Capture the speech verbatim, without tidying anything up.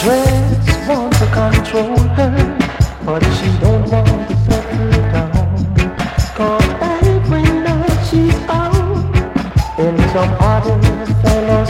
Dress want to control her, but she don't want to settle down. Cause every night she's out in some other fellow